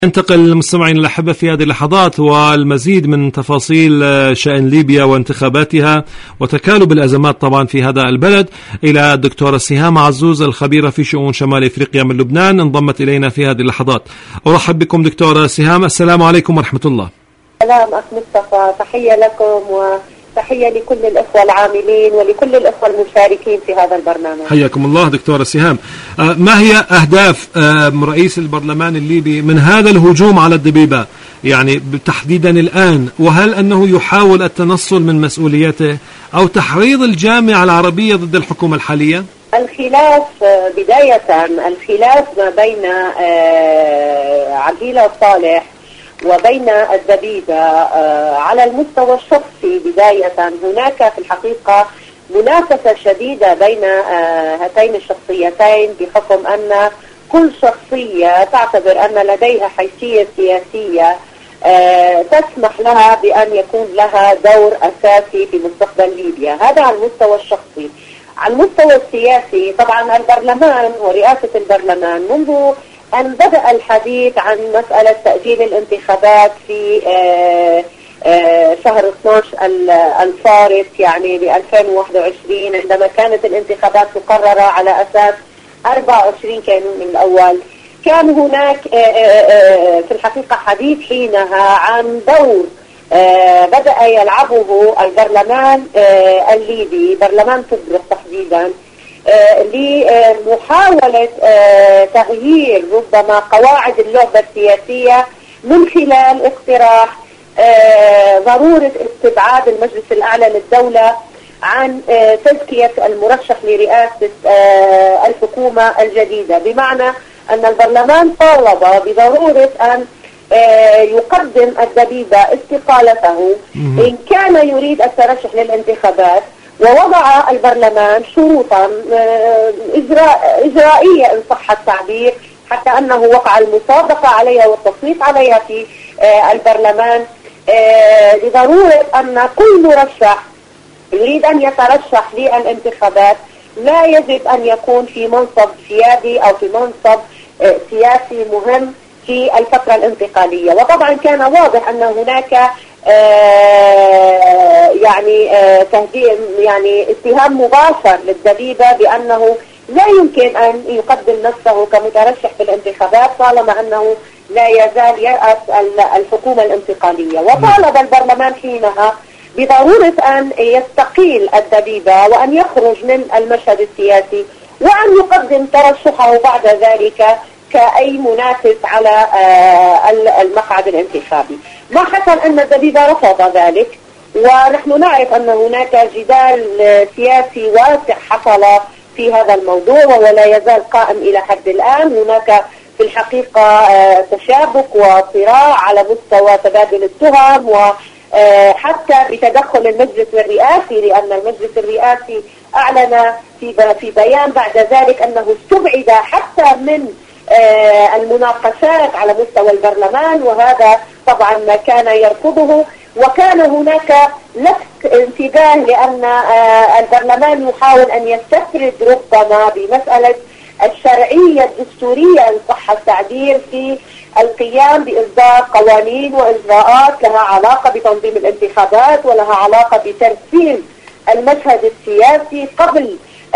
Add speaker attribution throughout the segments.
Speaker 1: انتقل المستمعين الأحبة في هذه اللحظات والمزيد من تفاصيل شأن ليبيا وانتخاباتها وتكالب الأزمات طبعا في هذا البلد إلى الدكتورة سهام عزوز الخبيرة في شؤون شمال إفريقيا من لبنان، انضمت إلينا في هذه اللحظات. أرحب بكم دكتورة سهام، السلام عليكم ورحمة الله.
Speaker 2: سلام أخ مصطفى، تحية لكم وتحية لكل الأخوة العاملين ولكل الأخوة المشاركين في هذا البرنامج.
Speaker 1: حياكم الله دكتورة سهام. ما هي أهداف رئيس البرلمان الليبي من هذا الهجوم على الدبيبة يعني تحديدا الآن، وهل أنه يحاول التنصل من مسؤوليته أو تحريض الجامعة العربية ضد الحكومة الحالية؟
Speaker 2: الخلاف بداية الخلاف ما بين عقيلة صالح وبين الدبيبة على المستوى الشخصي بداية. هناك في الحقيقة منافسة شديدة بين هاتين الشخصيتين بحكم أن كل شخصية تعتبر أن لديها حيثية سياسية تسمح لها بأن يكون لها دور أساسي في مستقبل ليبيا. هذا على المستوى الشخصي. على المستوى السياسي طبعا البرلمان ورئاسة البرلمان منذ أن بدأ الحديث عن مسألة تأجيل الانتخابات في شهر 12 الفارط يعني ب 2021 عندما كانت الانتخابات مقررة على أساس 24 كانون من الأول، كان هناك في الحقيقة حديث حينها عن دور بدأ يلعبه البرلمان الليبي، برلمان طبرق تحديدا، لمحاولة تغيير ربما قواعد اللعبة السياسية من خلال اقتراح ضرورة استبعاد المجلس الأعلى للدولة عن تزكية المرشح لرئاسة الحكومة الجديدة، بمعنى أن البرلمان طالب بضرورة أن يقدم الدبيبة استقالته إن كان يريد الترشح للانتخابات، ووضع البرلمان شروطا إجرائية إن صح التعبير حتى أنه وقع المصادقة عليها والتصويت عليها في البرلمان لضرورة أن كل مرشح يريد أن يترشح للانتخابات لا يجب أن يكون في منصب سيادي أو في منصب سياسي مهم في الفترة الانتقالية. وطبعا كان واضح أن هناك يعني اتهام مباشر للدبيبة بأنه لا يمكن أن يقدم نفسه كمترشح في الانتخابات طالما أنه لا يزال يرأس الحكومة الانتقالية. وطالب البرلمان حينها بضرورة أن يستقيل الدبيبة وأن يخرج من المشهد السياسي وأن يقدم ترشحه بعد ذلك كأي منافس على المقعد الانتخابي. ما حصل أن الدبيبة رفض ذلك، ونحن نعرف أن هناك جدال سياسي واسع حصل في هذا الموضوع ولا يزال قائم إلى حد الآن. هناك في الحقيقة تشابك وصراع على مستوى تبادل التهم وحتى بتدخل المجلس الرئاسي، لأن المجلس الرئاسي أعلن في بيان بعد ذلك أنه استبعد حتى من المناقشات على مستوى البرلمان، وهذا طبعا ما كان يرفضه. وكان هناك لفت انتباه لأن البرلمان يحاول أن يستفرد ربما بمسألة الشرعية الدستورية إن صح التعبير في القيام بإصدار قوانين وإجراءات لها علاقة بتنظيم الانتخابات ولها علاقة بترسيم المشهد السياسي قبل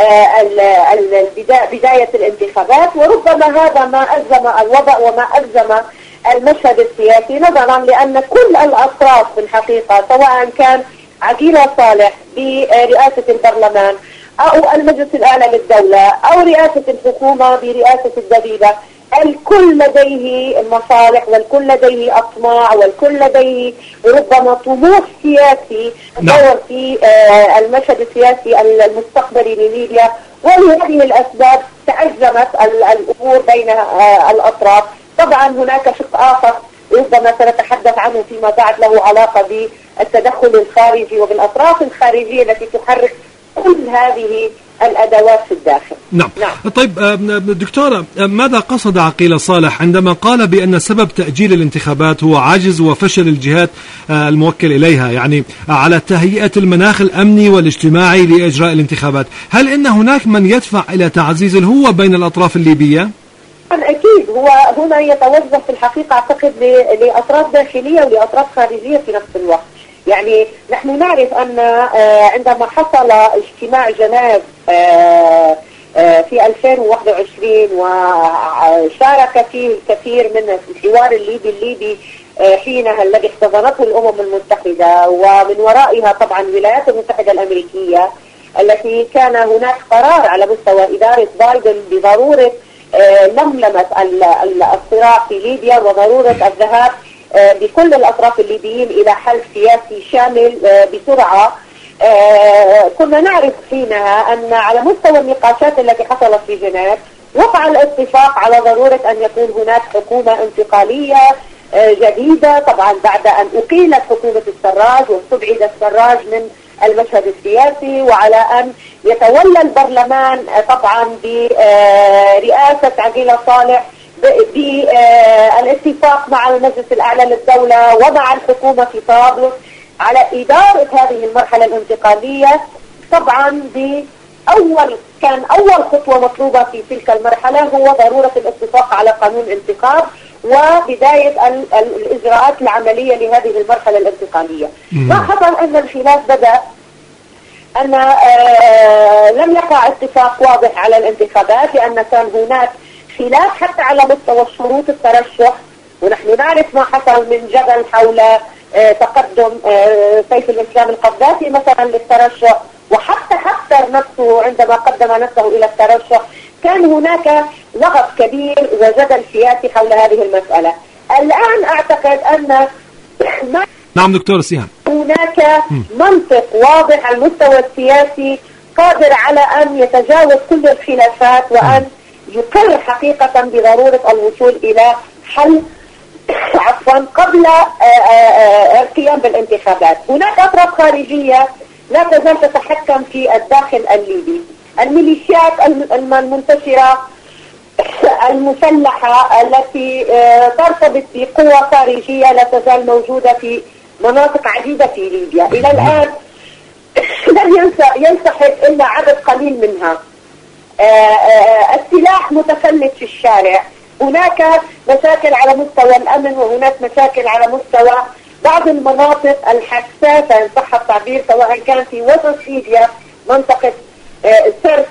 Speaker 2: بداية الانتخابات. وربما هذا ما ألزم الوضع وما ألزم المشهد السياسي، نظرا لأن كل الأطراف في الحقيقة سواء كان عقيلة صالح برئاسة البرلمان أو المجلس الأعلى للدولة أو رئاسة الحكومة برئاسة الدبيبة، الكل لديه مصالح والكل لديه أطماع والكل لديه ربما طموح سياسي دور في المشهد السياسي المستقبلي لليبيا. ولهذه الأسباب تأزمت الأمور بين الأطراف. طبعا هناك شق آخر ربما سنتحدث عنه فيما بعد له علاقة بالتدخل الخارجي وبالأطراف الخارجية التي تحرك كل هذه الأدوات في الداخل.
Speaker 1: نعم. طيب دكتورة، ماذا قصد عقيلة صالح عندما قال بأن سبب تأجيل الانتخابات هو عجز وفشل الجهات الموكل إليها، يعني على تهيئة المناخ الأمني والاجتماعي لإجراء الانتخابات؟ هل إن هناك من يدفع إلى تعزيز الهوة بين الأطراف الليبية؟
Speaker 2: أكيد هو هنا يتوجه في الحقيقة أعتقد لأطراف داخلية ولأطراف خارجية في نفس الوقت. يعني نحن نعرف أن عندما حصل اجتماع جنيف في 2021 وشارك فيه الكثير من الحوار الليبي حينها الذي احتضنته الأمم المتحدة، ومن ورائها طبعا الولايات المتحدة الأمريكية، التي كان هناك قرار على مستوى إدارة بايدن بضرورة لملمة الصراع في ليبيا وضرورة الذهاب بكل الأطراف الليبيين إلى حل سياسي شامل بسرعة. كنا نعرف حينها أن على مستوى النقاشات التي حصلت في جنيف وقع الاتفاق على ضرورة أن يكون هناك حكومة انتقالية جديدة، طبعا بعد أن أقيلت حكومة السراج واستبعد السراج من المشهد السياسي، وعلى أن يتولى البرلمان طبعا برئاسة عقيلة صالح بالاتفاق مع المجلس الأعلى للدولة ومع الحكومة في طابلس على إدارة هذه المرحلة الانتقالية. طبعا كان أول خطوة مطلوبة في تلك المرحلة هو ضرورة الاتفاق على قانون انتخاب وبداية الإجراءات العملية لهذه المرحلة الانتقالية. لاحظا أن الخلاف بدأ أن لم يقع اتفاق واضح على الانتخابات، لأن كان هناك خلاف حتى على مستوى شروط الترشح، ونحن نعرف ما حصل من جدل حول تقدم سيف الإسلام القذافي مثلا للترشح، وحتى حفتر نفسه عندما قدم نفسه إلى الترشح كان هناك لغط كبير وجدل سياسي حول هذه المسألة. الآن أعتقد أن
Speaker 1: نعم دكتور سيهام
Speaker 2: هناك منطق واضح على المستوى السياسي قادر على أن يتجاوز كل الخلافات وأن يقر حقيقة بضرورة الوصول إلى حل قبل القيام بالانتخابات. هناك أطراف خارجية لا تزال تتحكم في الداخل الليبي، الميليشيات المنتشرة المسلحة التي ترتبط بقوى خارجية لا تزال موجودة في مناطق عديدة في ليبيا. إلى الآن لم ينسحب إلا عدد قليل منها. السلاح متفلت في الشارع، هناك مشاكل على مستوى الأمن وهناك مشاكل على مستوى بعض المناطق الحساسة إن صح التعبير، سواء كان في وسط ليبيا منطقة سرت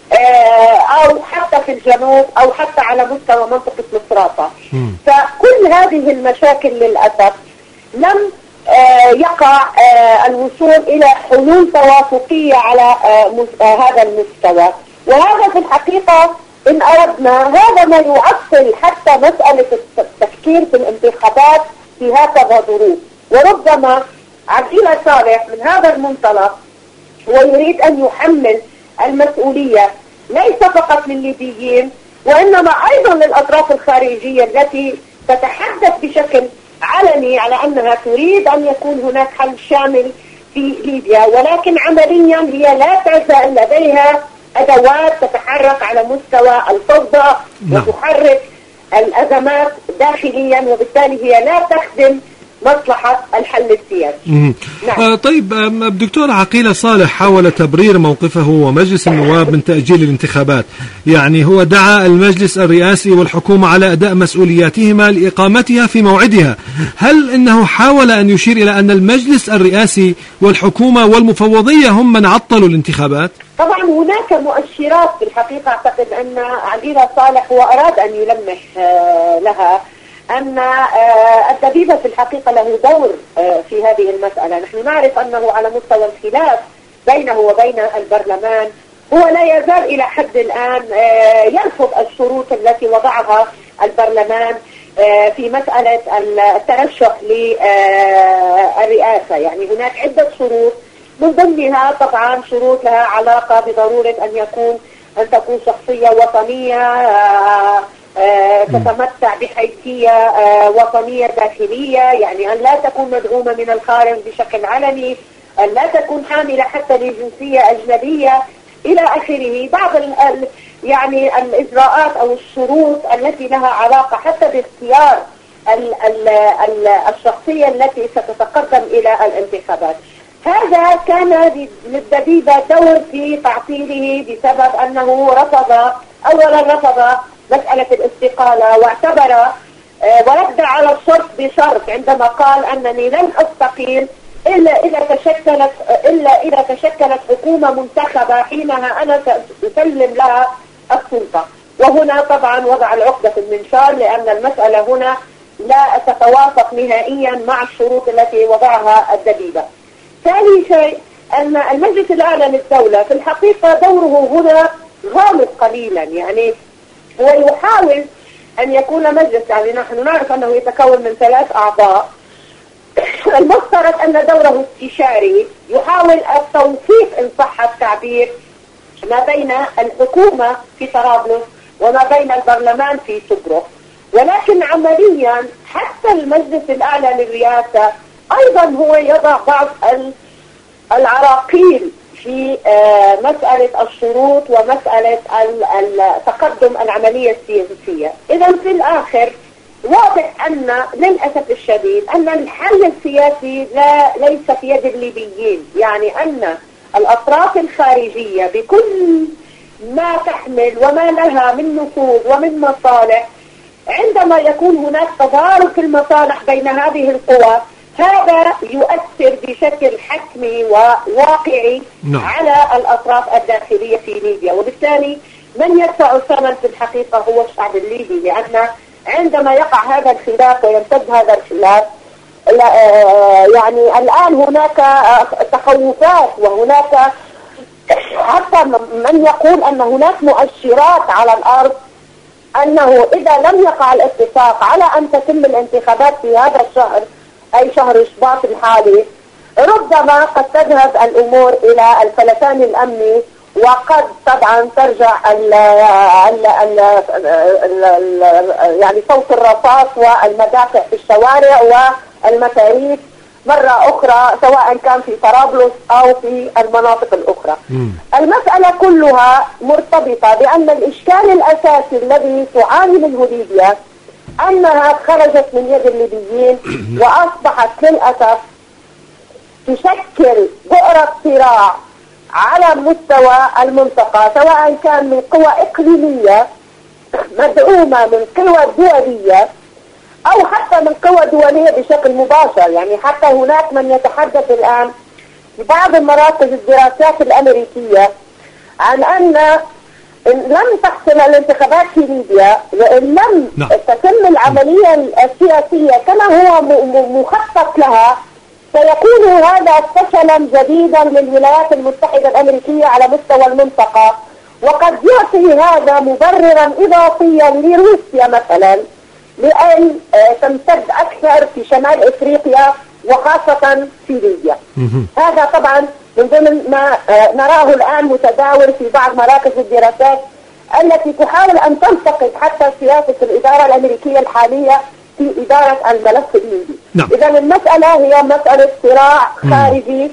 Speaker 2: أو حتى في الجنوب أو حتى على مستوى منطقة مصراتة. فكل هذه المشاكل للأسف لم يقع الوصول إلى حلول توافقية على هذا المستوى، وهذا في الحقيقة إن أردنا هذا ما يعطل حتى مسألة التفكير في الانتخابات في هكذا ظروف. وربما عقيلة صالح من هذا المنطلق هو يريد أن يحمل المسؤولية ليس فقط للليبيين وإنما أيضا للأطراف الخارجية التي تتحدث بشكل علني على أنها تريد أن يكون هناك حل شامل في ليبيا، ولكن عمليا هي لا تزال لديها أدوات تتحرك على مستوى الفوضى وتحرك الأزمات داخليا، وبالتالي هي لا تخدم مصلحة الحل السياسي.
Speaker 1: نعم. طيب دكتور عقيلة صالح حاول تبرير موقفه ومجلس النواب من تأجيل الانتخابات، يعني هو دعا المجلس الرئاسي والحكومة على أداء مسؤولياتهما لإقامتها في موعدها. هل إنه حاول أن يشير إلى أن المجلس الرئاسي والحكومة والمفوضية هم من عطلوا الانتخابات؟
Speaker 2: طبعا هناك مؤشرات في الحقيقة أعتقد أن عقيلة صالح هو أراد أن يلمح لها أن الدبيبة في الحقيقة له دور في هذه المسألة. نحن نعرف أنه على مستوى الخلاف بينه وبين البرلمان هو لا يزال إلى حد الآن يرفض الشروط التي وضعها البرلمان في مسألة الترشح للرئاسة. يعني هناك عدة شروط، من ضمنها طبعا شروط لها علاقة بضرورة أن تكون شخصية وطنية تتمتع بحيثية وطنية داخلية، يعني أن لا تكون مدعومة من الخارج بشكل علني، أن لا تكون حاملة حتى لجنسية أجنبية إلى آخره. بعض يعني الإجراءات أو الشروط التي لها علاقة حتى باختيار الشخصية التي ستتقدم إلى الانتخابات. هذا كان للدبيبة دور في تعطيله بسبب أنه رفض مسألة الاستقالة، واعتبر ورد على الشرط بشرط عندما قال أنني لن أستقيل إلا إذا تشكلت حكومة منتخبة، حينها أنا سأسلم لها السلطة. وهنا طبعا وضع العقدة في المنشار، لأن المسألة هنا لا تتوافق نهائيا مع الشروط التي وضعها الدبيبة. ثاني شيء أن المجلس الأعلى للدولة في الحقيقة دوره هنا غامض قليلا، يعني هو يحاول أن يكون مجلس، يعني نحن نعرف أنه يتكون من 3 أعضاء، المفترض أن دوره استشاري، يحاول التوفيق إن صح التعبير ما بين الحكومة في طرابلس وما بين البرلمان في طبرق. ولكن عمليا حتى المجلس الأعلى للرئاسة أيضا هو يضع بعض العراقيل في مسألة الشروط ومسألة تقدم العملية السياسية. إذا في الآخر واضح أن للأسف الشديد أن الحل السياسي ليس في يد الليبيين، يعني أن الأطراف الخارجية بكل ما تحمل وما لها من نفوذ ومن مصالح، عندما يكون هناك تضارب في المصالح بين هذه القوى، هذا يؤثر بشكل حتمي وواقعي على الأطراف الداخلية في ليبيا، وبالتالي من يدفع الثمن في الحقيقة هو الشعب الليبي، لأن عندما يقع هذا الخلاف ويمتد هذا الخلاف، يعني الآن هناك تخوفات، وهناك حتى من يقول أن هناك مؤشرات على الأرض أنه إذا لم يقع الاتفاق على أن تتم الانتخابات في هذا الشهر، أي شهر شباط الحالي، ربما قد تذهب الأمور إلى الفلتان الأمني، وقد طبعا ترجع يعني صوت الرصاص والمدافع في الشوارع والمتاريس مرة أخرى، سواء كان في طرابلس أو في المناطق الأخرى. المسألة كلها مرتبطة بأن الإشكال الأساسي الذي تعاني منه ليبيا أنها خرجت من يد الليبيين وأصبحت للأسف تشكل بؤرة صراع على مستوى المنطقة، سواء كان من قوى إقليمية مدعومة من قوى دولية أو حتى من قوى دولية بشكل مباشر. يعني حتى هناك من يتحدث الآن في بعض مراكز الدراسات الأمريكية عن أن إن لم تحصل الانتخابات في ليبيا وإن لم تتم العملية السياسية كما هو مخطط لها، سيكون هذا فشلا جديدا للولايات المتحدة الأمريكية على مستوى المنطقة، وقد يعطي هذا مبررا إضافيا لروسيا مثلا لأن تمتد أكثر في شمال إفريقيا وخاصة في ليبيا. هذا طبعا من ضمن ما نراه الآن متداول في بعض مراكز الدراسات التي تحاول أن تنتقد حتى سياسة الإدارة الأمريكية الحالية في إدارة الملف الليبي. إذا المسألة هي مسألة صراع خارجي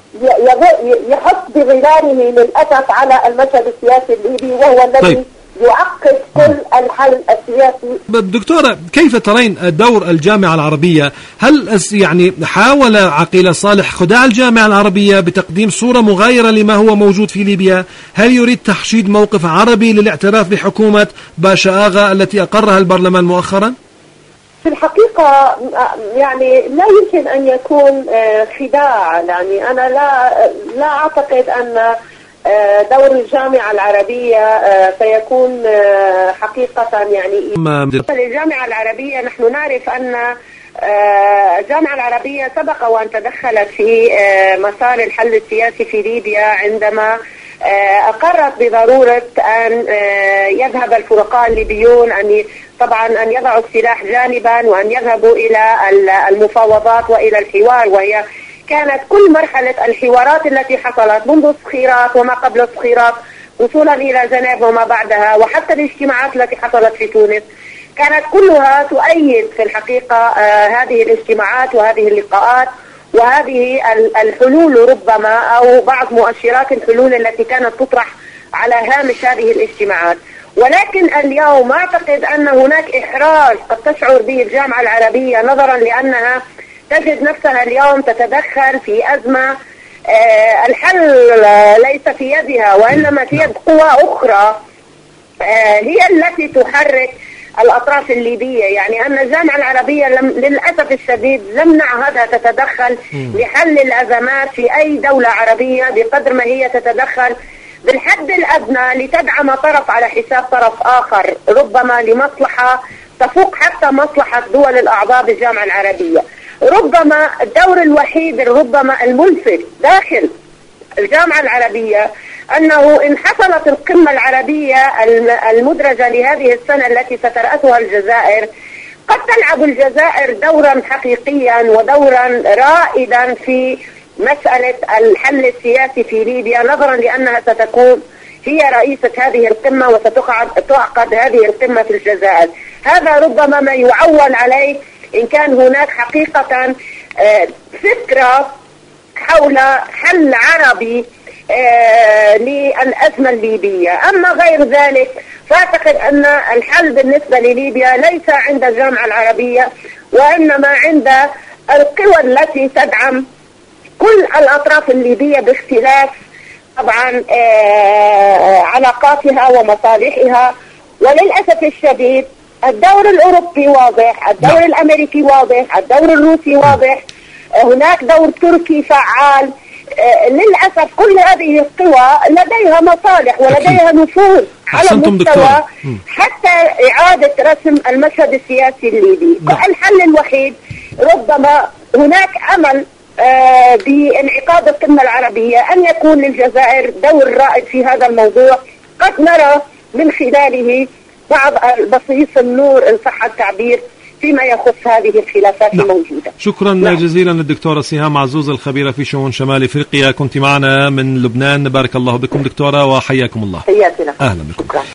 Speaker 2: يحط بظلاله للأسف على المشهد السياسي الليبي، وهو الذي يعقد كل الحل السياسي.
Speaker 1: دكتورة، كيف ترين دور الجامعة العربية؟ هل يعني حاول عقيل صالح خداع الجامعة العربية بتقديم صورة مغايرة لما هو موجود في ليبيا؟ هل يريد تحشيد موقف عربي للاعتراف بحكومة باشا آغا التي أقرها البرلمان مؤخرا؟
Speaker 2: في الحقيقة يعني لا يمكن أن يكون خداع، يعني أنا لا أعتقد أن دور الجامعة العربية سيكون حقيقة يعني الجامعة العربية. نحن نعرف أن الجامعة العربية سبق وأن تدخلت في مسار الحل السياسي في ليبيا عندما أقرت بضرورة أن يذهب الفرقاء الليبيون طبعا أن يضعوا السلاح جانبا وأن يذهبوا إلى المفاوضات وإلى الحوار، وهي كانت كل مرحلة الحوارات التي حصلت منذ صخيرات وما قبل صخيرات وصولا إلى جنيف وما بعدها، وحتى الاجتماعات التي حصلت في تونس كانت كلها تؤيد في الحقيقة هذه الاجتماعات وهذه اللقاءات وهذه الحلول ربما أو بعض مؤشرات الحلول التي كانت تطرح على هامش هذه الاجتماعات. ولكن اليوم أعتقد أن هناك إحراج قد تشعر به الجامعة العربية نظرا لأنها تجد نفسها اليوم تتدخل في أزمة الحل ليس في يدها وإنما في يد قوى أخرى هي التي تحرك الأطراف الليبية. يعني أن الجامعة العربية للأسف الشديد لم نعهدها تتدخل لحل الأزمات في أي دولة عربية بقدر ما هي تتدخل بالحد الأدنى لتدعم طرف على حساب طرف آخر، ربما لمصلحة تفوق حتى مصلحة دول الأعضاء بالجامعة العربية. ربما الدور الوحيد ربما الملفت داخل الجامعة العربية أنه إن حصلت القمة العربية المدرجة لهذه السنة التي سترأسها الجزائر، قد تلعب الجزائر دورا حقيقيا ودورا رائدا في مسألة الحل السياسي في ليبيا، نظرا لأنها ستكون هي رئيسة هذه القمة وستعقد هذه القمة في الجزائر. هذا ربما ما يعول عليه إن كان هناك حقيقة فكرة حول حل عربي للأزمة الليبية. أما غير ذلك فأعتقد أن الحل بالنسبة لليبيا ليس عند الجامعة العربية، وإنما عند القوى التي تدعم كل الأطراف الليبية باختلاف طبعا علاقاتها ومصالحها. وللأسف الشديد الدور الأوروبي واضح، الدور الأمريكي واضح، الدور الروسي واضح، هناك دور تركي فعال. للأسف كل هذه القوى لديها مصالح ولديها نفوذ على مستوى حتى إعادة رسم المشهد السياسي الليبي. الحل الوحيد ربما هناك أمل بانعقاد القمة العربية أن يكون للجزائر دور رائد في هذا الموضوع، قد نرى من خلاله بعض بصيص النور إن صح التعبير فيما يخص هذه الخلافات الموجودة.
Speaker 1: شكرا جزيلا للدكتورة سهام عزوز الخبيرة في شؤون شمال افريقيا، كنت معنا من لبنان. بارك الله بكم دكتورة وحياكم الله.
Speaker 2: حياتنا.
Speaker 1: اهلا بكم.